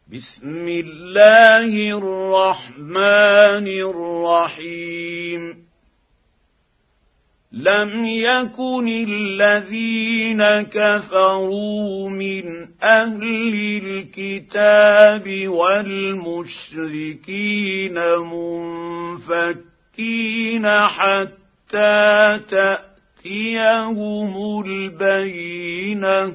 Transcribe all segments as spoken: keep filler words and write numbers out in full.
بسم الله الرحمن الرحيم لم يكن الذين كفروا من أهل الكتاب والمشركين منفكين حتى تأتيهم البينة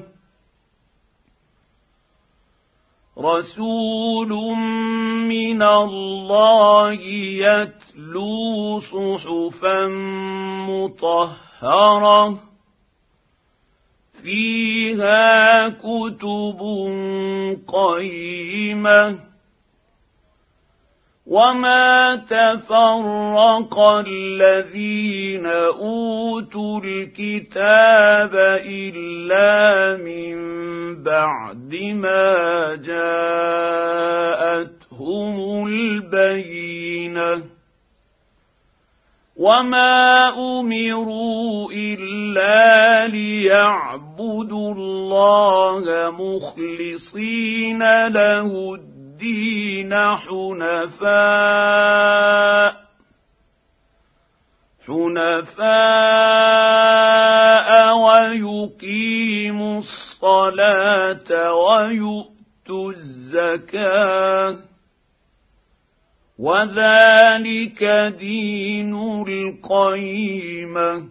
رسول من الله يتلو صحفا مطهرة فيها كتب قيمة وما تفرق الذين أوتوا الكتاب إلا من بعد ما جاءتهم البينة وما أمروا إلا ليعبدوا الله مخلصين له الدين حنفاء حنفاء ويقيموا الصلاة ويؤتوا الزكاة وذلك دين القيمة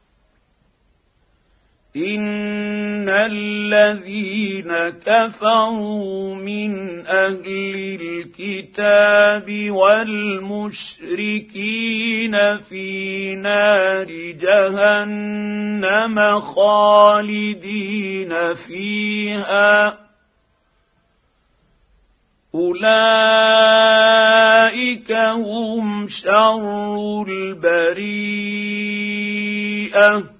إن الذين كفروا من أهل الكتاب والمشركين في نار جهنم خالدين فيها أولئك هم شر البريئة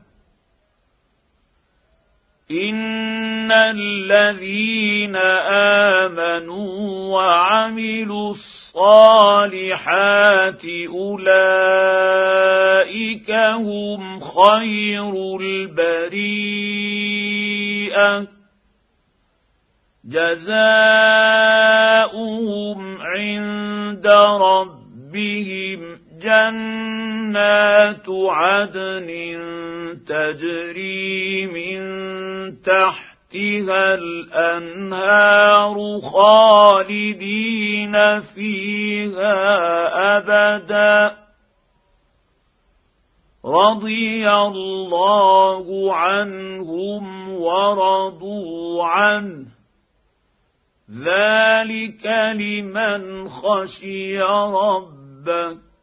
إن الذين آمنوا وعملوا الصالحات أولئك هم خير البريئة جزاؤهم عند ربهم جنات عدن تجري من تحتها الأنهار خالدين فيها أبدا رضي الله عنهم ورضوا عنه ذلك لمن خشي ربه